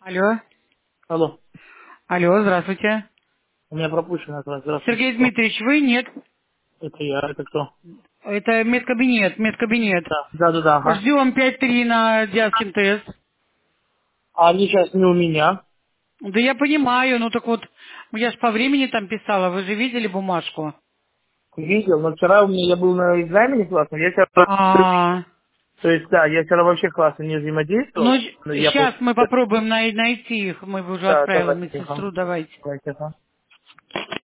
Алло. Алло. Алло, здравствуйте. У меня пропущено от вас. Здравствуйте. Сергей Кто? Дмитриевич, вы нет? Это я. Это кто? Это медкабинет. Да. Да. Ага. Ждем 5-3 на Диаскин тест. А они сейчас не у меня. Да я понимаю, ну так вот, я ж по времени там писала, вы же видели бумажку? Видел, но вчера у меня я был на экзамене классном. Я вчера... А, То есть, да, я вчера вообще классно не ну, взаимодействовал. Но я сейчас просто... мы попробуем найти их, мы уже Да, отправила давайте. Ага. медсестру, давайте. Давайте, ага.